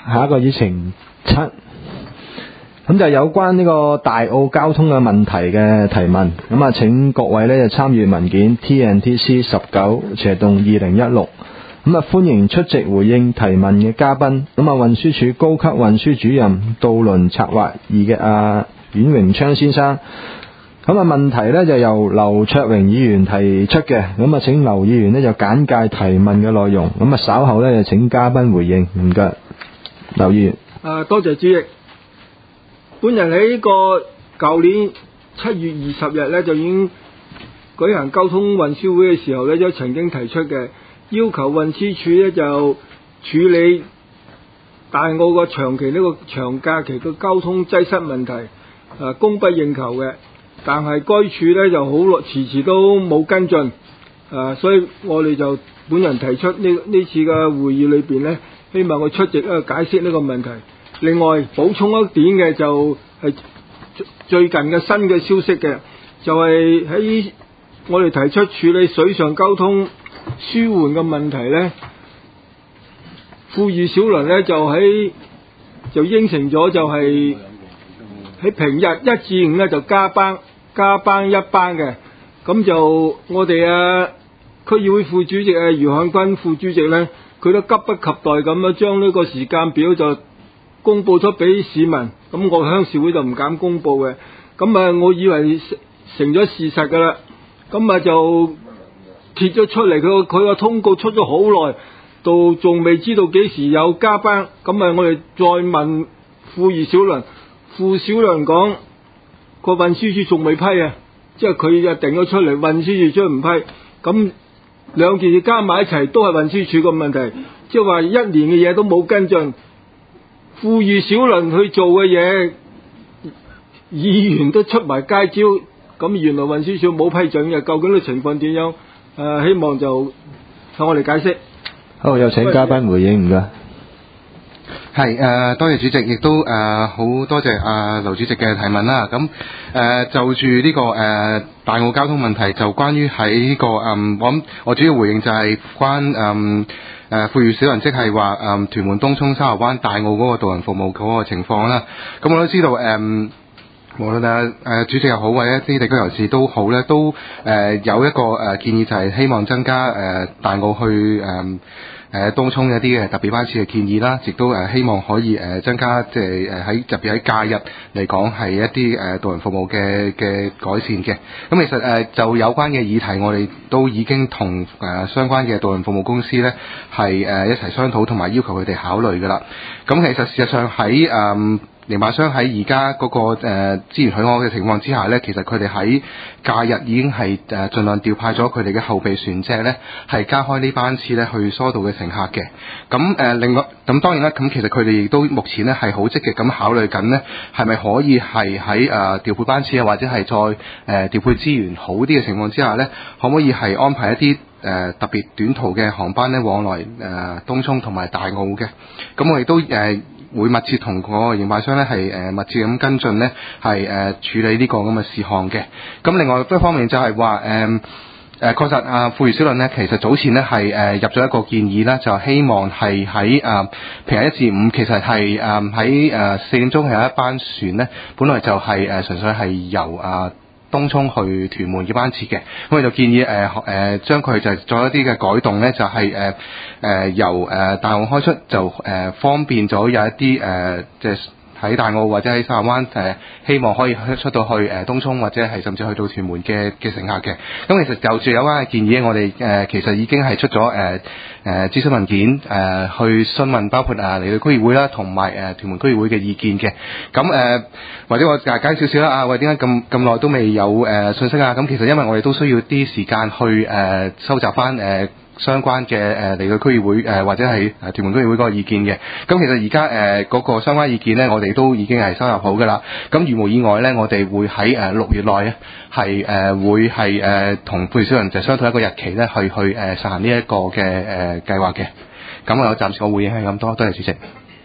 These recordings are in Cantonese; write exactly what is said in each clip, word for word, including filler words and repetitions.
下一個議程七，咁就有關呢個大澳交通嘅問題嘅提問。咁啊，請各位呢就參閱文件 T N T C 十九斜洞二零一六。咁啊，歡迎出席回應提問嘅嘉賓。咁啊，運輸署高級運輸主任渡輪策劃二嘅阿阮榮昌先生。咁啊，問題呢就由劉卓榮議員提出嘅。咁啊，請劉議員呢就簡介提問嘅內容。咁啊，稍後呢就請嘉賓回應。唔該，劉議員。 啊，多謝主席。本人喺呢個舊年七月二十日呢，就已經舉行交通運輸會嘅時候呢，就曾經提出嘅，要求運輸署呢就處理大澳個長期呢個長假期嘅交通擠塞問題，啊，供不應求嘅。但係該處呢就好耐，遲遲都冇跟進，啊，所以我哋就本人提出呢呢次嘅會議裏邊呢，希望佢出席咧解釋呢個問題。另外補充一點嘅就係最近嘅新嘅消息嘅，就係喺我哋提出處理水上交通舒緩嘅問題呢，富裕小輪呢就喺就應承咗，就係喺平日一至五呢就加班。加班一班嘅，咁就我哋啊區議會副主席啊余漢君副主席呢，佢都急不及待咁樣將呢個時間表就公佈咗俾市民，咁我鄉事會就唔敢公佈嘅，咁啊我以為成咗事實噶啦，咁啊就揭咗出嚟，佢個佢個通告出咗好耐，到仲未知道幾時有加班，咁啊我哋再問富裕小輪，富小輪講。個運輸署仲未批啊，即係佢就定咗出嚟，運輸署將唔批，咁兩件事加埋一齊都係運輸署個問題，即係話一年嘅嘢都冇跟進，富裕小輪去做嘅嘢，議員都出埋街招，咁原來運輸署冇批准嘅，究竟啲情況點樣？誒、呃，希望就向我哋解釋。 好，有請嘉賓回應，唔該。 係誒、呃，多謝主席，亦都誒好、呃、多謝阿劉、呃、主席嘅提問啦。咁誒、呃、就住呢、這個誒、呃、大澳交通問題，就關於喺呢個嗯，我諗我主要回應就係關嗯誒富裕小輪，即係話誒屯門東涌沙頭灣大澳嗰個渡輪服務嗰個情況啦。咁我都知道誒、呃，無論誒誒主席又好，或者一啲地區人士都好咧，都誒、呃、有一個誒、呃、建議，就係希望增加誒、呃、大澳去誒。呃誒東涌一啲嘅特別班次嘅建議啦，亦都誒希望可以誒增加，即係誒喺特別喺假日嚟講係一啲誒渡輪服務嘅嘅改善嘅。咁其實誒就有關嘅議題，我哋都已經同誒相關嘅渡輪服務公司咧係誒一齊商討，同埋要求佢哋考慮㗎啦。咁其實事實上喺誒營辦商喺而家嗰個誒資源許可嘅情況之下呢，其實佢哋喺假日已經係誒盡量調派咗佢哋嘅後備船隻呢，係加開呢班次呢去疏導嘅乘客嘅。咁誒另外咁當然啦，咁其實佢哋亦都目前呢係好積極咁考慮緊呢，係咪可以係喺誒調配班次啊，或者係再誒調配資源好啲嘅情況之下呢，可唔可以係安排一啲誒特別短途嘅航班呢往來誒東涌同埋大澳嘅？咁我亦都誒。會密切同個營辦商咧係誒密切咁跟進咧，係誒、呃、處理呢個咁嘅事項嘅。咁另外一方面就係話誒誒確實啊，富裕小輪咧其實早前咧係誒入咗一個建議啦，就希望係喺誒平日一至五其實係誒喺誒四點鐘係有一班船咧，本來就係、是、誒、呃、純粹係由啊。東涌去屯門嘅班次嘅，咁我就建議誒誒將佢就做一啲嘅改動咧，就係誒誒由誒、呃、大澳開出，就誒、呃、方便咗有一啲誒即係喺大澳或者喺沙頭灣誒、呃，希望可以出到去誒、呃、東涌或者係甚至去到屯門嘅嘅乘客嘅。咁其實就住有關嘅建議，我哋誒、呃、其實已經係出咗誒誒諮詢文件誒、呃、去詢問，包括啊離島區議會啦，同埋誒屯門區議會嘅意見嘅。咁誒、呃、或者我介紹少少啦啊，喂點解咁咁耐都未有誒、呃、信息啊？咁其實因為我哋都需要啲時間去誒、呃、收集翻誒。呃相關嘅誒嚟到區議會誒、呃、或者係誒屯門區議會嗰個意見嘅，咁其實而家誒嗰個相關意見咧，我哋都已經係收入好㗎啦。咁如無意外咧，我哋會喺誒六月內咧係誒會係誒同富裕小輪就相討一個日期咧，去去誒、呃、實行呢一個嘅誒、呃、計劃嘅。咁我暫時我回應係咁多，多謝主席。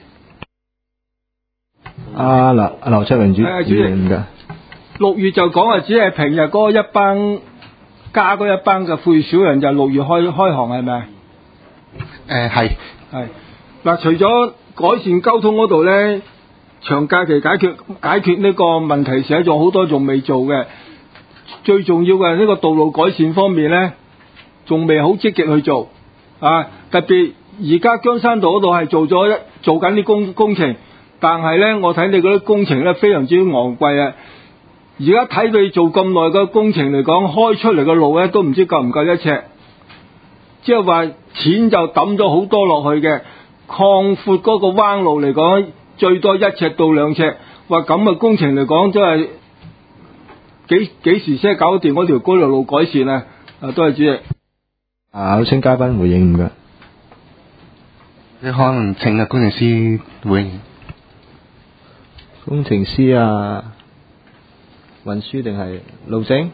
阿劉阿劉卓榮主主席嘅六月就講啊，只係平日嗰一班。加嗰一班嘅富裕小輪就六月開開航係咪？ 誒係係嗱，除咗改善交通嗰度呢，長假期解決解決呢個問題，實際仲好多仲未做嘅。最重要嘅係呢個道路改善方面呢，仲未好積極去做啊！特別而家姜山道嗰度係做咗一做緊啲工工程，但係呢，我睇你嗰啲工程呢非常之昂貴啊！而家睇佢做咁耐嘅工程嚟講，開出嚟嘅路呢都唔知夠唔夠一尺，即係話錢就抌咗好多落去嘅，擴闊嗰個彎路嚟講，最多一尺到兩尺，話咁嘅工程嚟講，真係幾幾時先搞掂嗰條嗰條路改善啊？啊，多謝主席。 啊，有請嘉賓回應唔該。 你可能請個工程師回應。 工程師啊，運輸定係路政？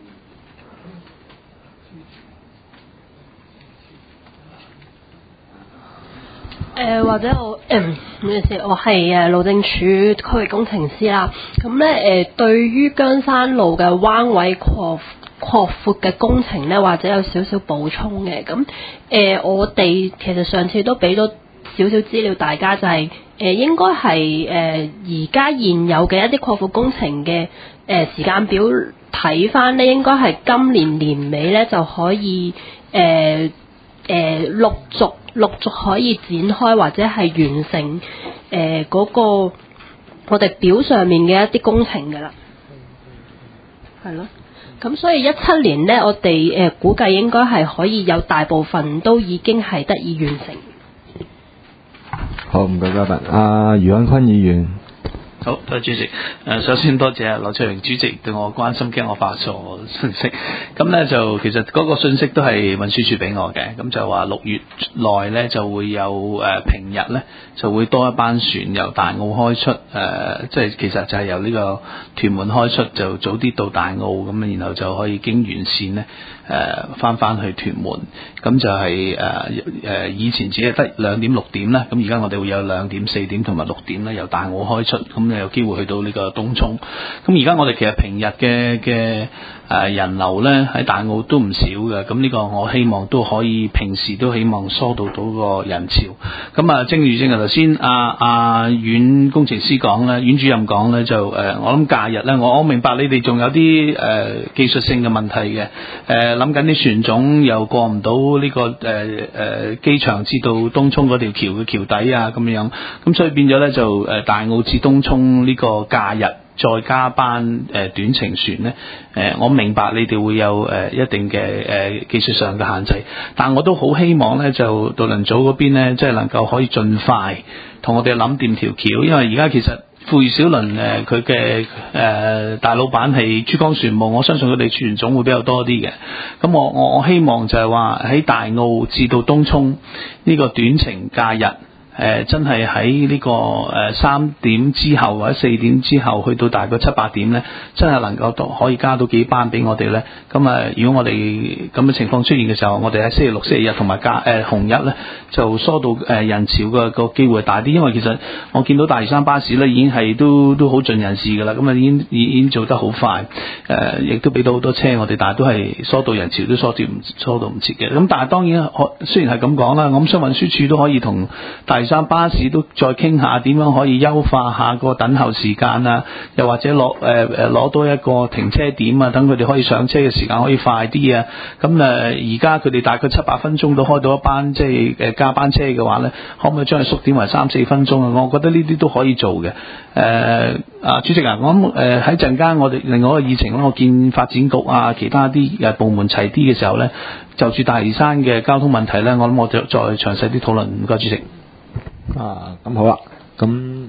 誒、呃、或者我誒咩事？我係誒路政署區域工程師啦。咁咧誒，對於姜山路嘅彎位擴擴闊嘅工程咧，或者有少少補充嘅。咁誒、呃，我哋其實上次都俾咗少少資料大家，就係、是、誒、呃、應該係誒而家現有嘅一啲擴闊工程嘅誒、呃、時間表睇翻咧，應該係今年年尾咧就可以誒。呃誒、呃、陸續陸續可以展開或者係完成誒嗰、呃那個我哋表上面嘅一啲工程㗎啦，係咯。咁所以一七年呢，我哋誒、呃、估計應該係可以有大部分都已經係得以完成。 好，唔該嘉賓。阿余安坤議員。 好，多謝主席。誒，首先多謝劉翠榮主席對我關心，驚我發錯信息。咁咧就其實嗰個信息都係運輸署俾我嘅，咁就話六月內咧就會有誒、呃、平日咧就會多一班船由大澳開出，誒、呃、即係其實就係由呢個屯門開出，就早啲到大澳咁，然後就可以經沿線咧誒翻翻去屯門。咁就係誒誒以前只係得兩點六點啦，咁而家我哋會有兩點四點同埋六點咧由大澳開出，咁有機會去到呢個東涌。咁而家我哋其實平日嘅嘅誒人流咧喺大澳都唔少嘅，咁呢個我希望都可以平時都希望疏導到個人潮。咁啊，正如正如頭先阿阿阮工程師講咧，阮主任講咧就誒、呃，我諗假日咧，我我明白你哋仲有啲誒、呃、技術性嘅問題嘅，誒諗緊啲船種又過唔到呢個誒誒機場至到東涌嗰條橋嘅橋底啊咁樣，咁所以變咗咧就誒大澳至東涌呢個假日再加班誒、呃、短程船咧，誒、呃、我明白你哋會有誒、呃、一定嘅誒、呃、技術上嘅限制，但我都好希望咧就渡輪組嗰邊咧，即係能夠可以盡快同我哋諗掂條橋，因為而家其實富裕小輪誒佢嘅誒大老闆係珠江船務，我相信佢哋船種會比較多啲嘅。咁我我我希望就係話喺大澳至到東涌呢個短程假日。誒、呃、真係喺呢個誒三、呃、點之後或者四點之後去到大概七八點咧，真係能夠到可以加到幾班俾我哋咧。咁啊，如果我哋咁嘅情況出現嘅時候，我哋喺星期六、星期日同埋假誒紅日咧，就疏導誒人潮嘅個機會大啲。因為其實我見到大嶼山巴士咧已經係都都好盡人事㗎啦，咁啊已經已經做得好快，誒、呃、亦都俾到好多車我哋，但係都係疏導人潮都疏導唔疏導唔切嘅。咁但係當然，雖然係咁講啦，我諗相信運輸署都可以同大山巴士都再傾下點樣可以優化下個等候時間啊，又或者攞誒誒攞多一個停車點啊，等佢哋可以上車嘅時間可以快啲啊。咁誒而家佢哋大概七八分鐘都開到一班即係誒加班車嘅話咧，可唔可以將佢縮短為三四分鐘啊？我覺得呢啲都可以做嘅。誒、呃、啊，主席啊，我諗誒喺陣間我哋另外一個議程咧，我見發展局啊其他啲誒部門齊啲嘅時候咧，就住大嶼山嘅交通問題咧，我諗我就再詳細啲討論。唔該，主席。 啊，咁好啦，咁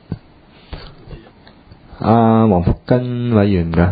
阿黃福根委員嘅，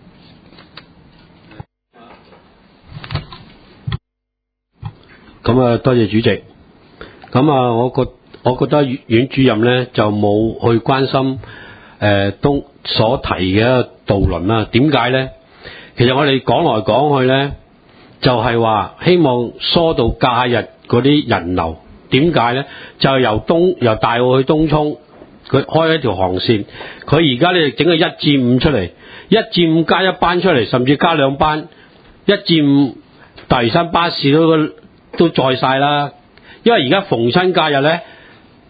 咁啊多謝主席。咁啊，我覺我覺得阮主任咧就冇去關心誒東所提嘅渡輪啦。點解咧？其實我哋講來講去咧，就係話希望疏導假日嗰啲人流。點解咧？就係由東由大澳去東涌，佢開一條航線。佢而家咧整個一至五出嚟，一至五加一班出嚟，甚至加兩班。一至五大嶼山巴士都都載晒啦。因為而家逢親假日咧，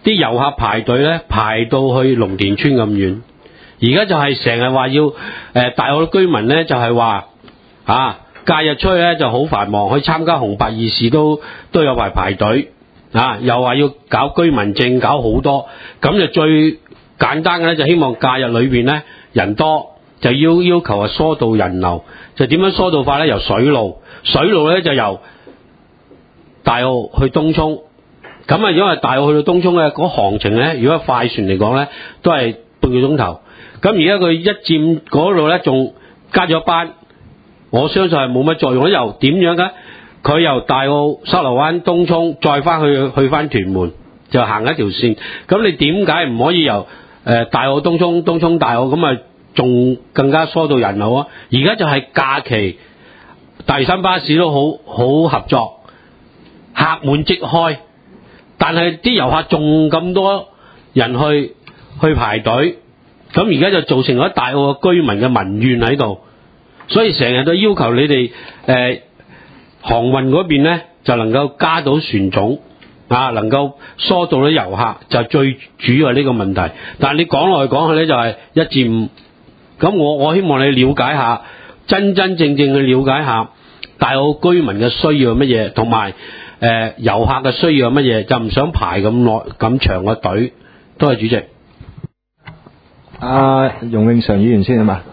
啲遊客排隊咧排到去龍田村咁遠。而家就係成日話要誒、呃、大澳居民咧就係話啊假日出去咧就好繁忙，去參加紅白義士都都有排排隊啊，又話要搞居民證搞好多，咁就最簡單嘅咧就希望假日裏邊咧人多，就要要求啊疏導人流，就點樣疏導法咧？由水路，水路咧就由大澳去東涌，咁啊如果係大澳去到東涌咧，嗰行程咧如果係快船嚟講咧都係半個鐘頭。咁而家佢一佔嗰度咧，仲加咗班，我相信係冇乜作用。由點樣嘅？佢由大澳沙螺灣、東涌再翻去去翻屯門，就行一條線。咁你點解唔可以由誒、呃、大澳東涌、東涌大澳咁啊？仲更加疏導人流啊！而家就係假期，大嶼山巴士都好好合作，客滿即開，但係啲遊客仲咁多人去去排隊。咁而家就造成咗大澳嘅居民嘅民怨喺度，所以成日都要求你哋誒、呃、航運嗰邊咧就能夠加到船種啊，能夠疏導啲遊客，就係最主要係呢個問題。但係你講落去講去咧就係一至五，咁我我希望你了解下，真真正正去了解下大澳居民嘅需要係乜嘢，同埋誒遊客嘅需要係乜嘢，就唔想排咁耐咁長嘅隊。多謝主席。 阿容永常議員先啊嘛，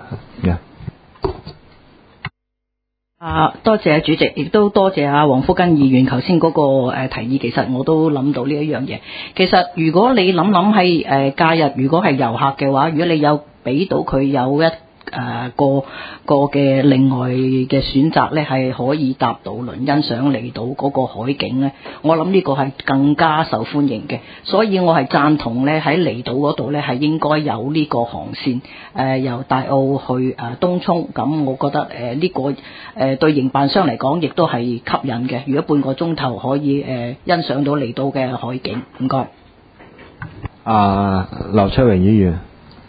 啊，多謝主席，亦都多謝阿黃福根議員頭先嗰個誒提議。其實我都諗到呢一樣嘢。其實如果你諗諗係誒假日，如果係遊客嘅話，如果你有俾到佢有一誒、呃、個個嘅另外嘅選擇咧，係可以搭渡輪欣賞離島嗰個海景咧，我諗呢個係更加受歡迎嘅，所以我係贊同咧喺離島嗰度咧係應該有呢個航線，誒、呃、由大澳去誒、呃、東涌，咁我覺得誒呢、呃這個誒、呃、對營辦商嚟講亦都係吸引嘅。如果半個鐘頭可以誒、呃、欣賞到離島嘅海景，唔該。 啊，劉卓榮議員。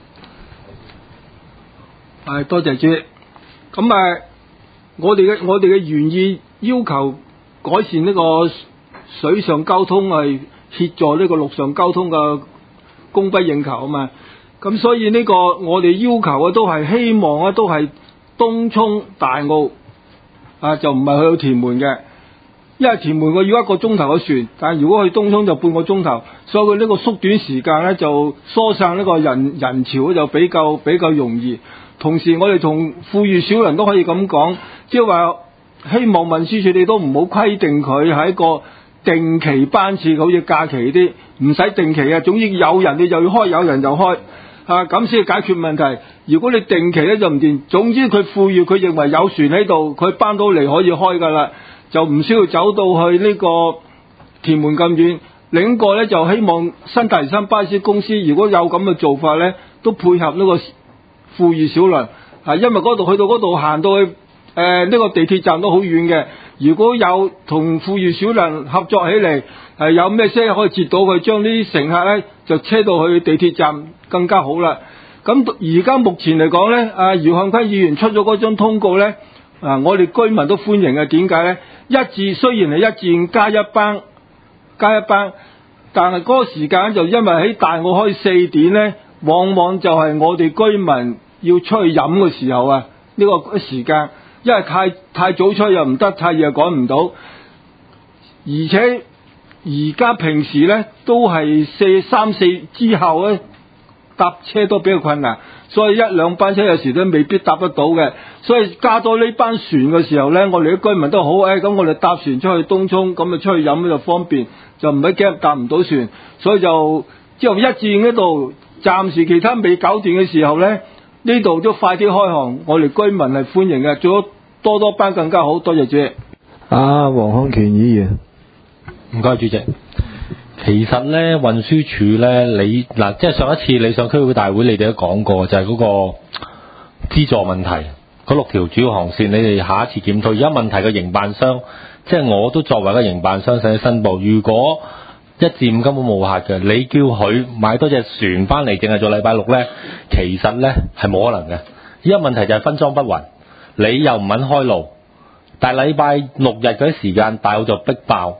係多謝主席。咁誒，我哋嘅我哋嘅原意要求改善呢個水上交通，係協助呢個陸上交通嘅供不應求啊嘛。咁所以呢個我哋要求嘅都係希望咧，都係東涌大澳啊，就唔係去到屯門嘅。因為屯門我要一個鐘頭嘅船，但係如果去東涌就半個鐘頭，所以佢呢個縮短時間咧，就疏散呢個人人潮就比較比較容易。同時我哋同富裕小人都可以咁講，即係話希望運輸署你都唔好規定佢係一個定期班次，好似假期啲唔使定期啊，總之有人你就要開，有人就開啊，咁先解決問題。如果你定期咧就唔掂，總之佢富裕，佢認為有船喺度，佢搬到嚟可以開噶啦，就唔需要走到去呢個屯門咁遠。另一個咧就希望新大嶼山巴士公司如果有咁嘅做法咧，都配合呢個富裕小輪啊，因為嗰度去到嗰度行到去誒呢、呃這個地鐵站都好遠嘅。如果有同富裕小輪合作起嚟，係、呃、有咩車可以截到佢，將呢啲乘客咧就車到去地鐵站更加好啦。咁而家目前嚟講咧，阿姚漢坤議員出咗嗰張通告咧，啊我哋居民都歡迎嘅。點解咧？一至雖然係一至加一班加一班，但係嗰個時間就因為喺大澳開四點咧。往往就係我哋居民要出去飲嘅時候啊，呢、這個時間，因為太太早出去又唔得，太夜趕唔到，而且而家平時咧都係四三四之後咧搭車都比較困難，所以一兩班車有時都未必搭得到嘅，所以加多呢班船嘅時候咧，我哋啲居民都好，誒咁我哋搭船出去東涌，咁啊出去飲就方便，就唔使驚搭唔到船，所以就之後一至呢度。暫時其他未搞掂嘅時候呢，呢度都快啲開航，我哋居民係歡迎嘅，做咗多多班更加好。多謝主席。 啊，黃康權議員， 唔該主席。其實呢，運輸署呢，你嗱，即係上一次你上區議會大會，你哋都講過，就係、是、嗰個資助問題，嗰六條主要航線，你哋下一次檢討。而家問題嘅營辦商，即係我都作為一個營辦商，想申報，如果一至五根本冇客嘅，你叫佢買多隻船翻嚟，淨係做禮拜六呢，其實呢係冇可能嘅。依家問題就係分裝不勻，你又唔肯開路，但係禮拜六日嗰啲時間大澳就逼爆，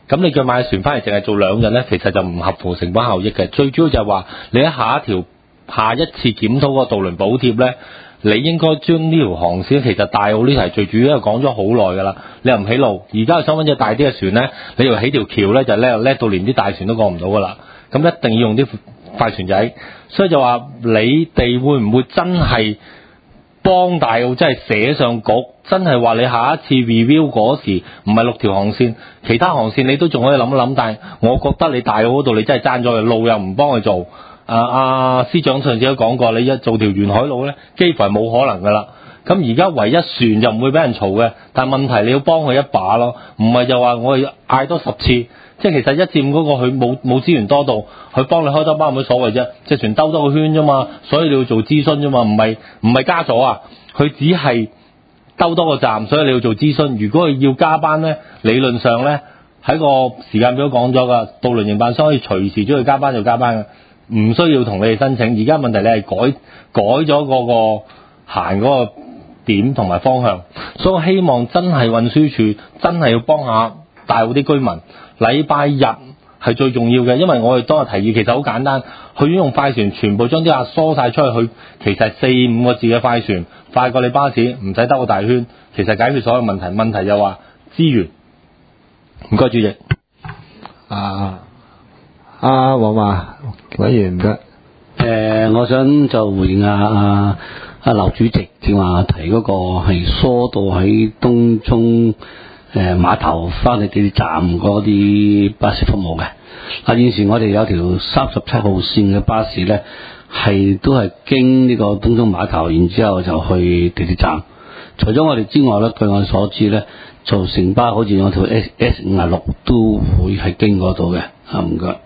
咁你叫買船翻嚟淨係做兩日咧，其實就唔合乎成本效益嘅。最主要就係話你喺下一條下一次檢討個渡輪補貼咧，你應該將呢條航線，其實大澳呢題最主要係講咗好耐㗎啦。你又唔起路，而家想揾隻大啲嘅船咧，你又起條橋咧就叻叻到連啲大船都過唔到㗎啦。咁一定要用啲快船仔，所以就話你哋會唔會真係幫大澳真係寫上局，真係話你下一次 review 嗰時唔係六條航線，其他航線你都仲可以諗一諗，但係我覺得你大澳嗰度你真係爭咗嘅路又唔幫佢做。啊啊司長上次都講過，你一做條沿海路咧，幾乎係冇可能㗎啦。咁而家唯一船就唔會俾人嘈嘅，但係問題你要幫佢一把咯，唔係就話我哋嗌多十次，即係其實一佔嗰個佢冇冇資源多到，佢幫你開多班冇乜所謂啫，隻船兜多個圈啫嘛，所以你要做諮詢啫嘛，唔係唔係加咗啊，佢只係兜多個站，所以你要做諮詢。如果佢要加班咧，理論上咧喺個時間表講咗㗎，渡輪營辦商可以隨時將佢加班就加班嘅。唔需要同你哋申請，而家問題你係改改咗嗰個行嗰個點同埋方向，所以我希望真係運輸署真係要幫下大澳啲居民。禮拜日係最重要嘅，因為我哋當日提議其實好簡單，佢用快船全部將啲客疏晒出去，佢其實四五個字嘅快船快過你巴士，唔使兜個大圈，其實解決所有問題。問題就話資源。唔該，主席。 啊。阿黃華委員唔該。 誒，我想就回應阿阿阿劉主席正話提嗰個係疏導喺東涌誒碼頭翻去地鐵站嗰啲巴士服務嘅。嗱，現時我哋有條三十七號線嘅巴士咧，係都係經呢個東涌碼頭，然之後就去地鐵站。除咗我哋之外咧，據我所知咧，就城巴好似有條 S S 五十六都會係經嗰度嘅。啊，唔該。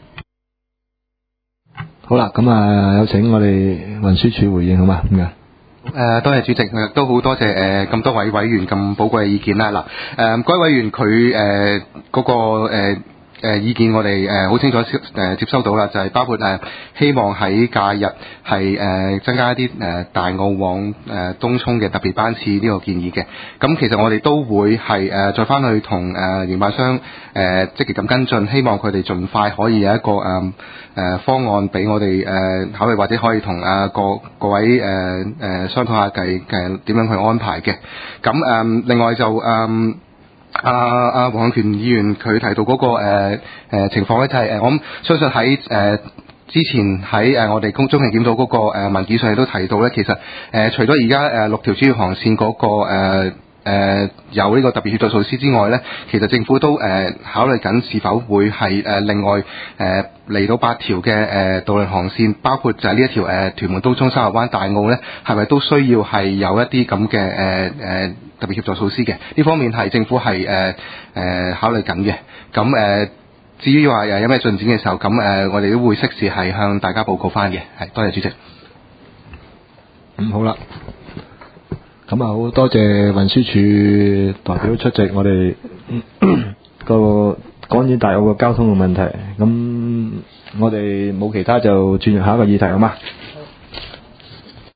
好啦，咁啊，有請我哋運輸署回應好嘛？咁嘅。 誒，多謝主席，都好多謝誒咁多位委員咁寶貴嘅意見啦。嗱，誒各位委員佢誒嗰個誒誒意見我哋誒好清楚誒接收到啦，就係、是、包括誒希望喺假日係誒增加一啲誒大澳往誒東涌嘅特別班次呢個建議嘅。咁其實我哋都會係誒再翻去同誒營辦商誒積極咁跟進，希望佢哋盡快可以有一個誒誒方案俾我哋誒考慮，或者可以同誒各各位誒誒商討下計誒點樣去安排嘅。咁誒另外就誒。阿阿黃向權議員佢提到嗰、那個誒、呃呃、情況咧，就係、是、誒我諗相信喺誒、呃、之前喺誒、呃、我哋公中期檢討嗰個誒文件上亦都提到咧，其實誒、呃、除咗而家誒六條主要航線嗰、那個誒誒、呃呃、有呢個特別協助措施之外咧，其實政府都誒、呃、考慮緊是否會係誒、呃、另外誒嚟、呃、到八條嘅誒渡輪航線，包括就係呢一條誒、呃、屯門東涌三峽灣大澳咧，係咪都需要係有一啲咁嘅誒誒？呃特別協助措施嘅呢方面係政府係誒誒考慮緊嘅。咁誒、呃、至於話誒有咩進展嘅時候，咁誒、呃、我哋都會適時係向大家報告翻嘅。係，多謝主席。 嗯，好啦，咁啊好多謝運輸署代表出席我哋個關於大澳嘅交通嘅問題。咁我哋冇其他就轉入下一個議題好嗎？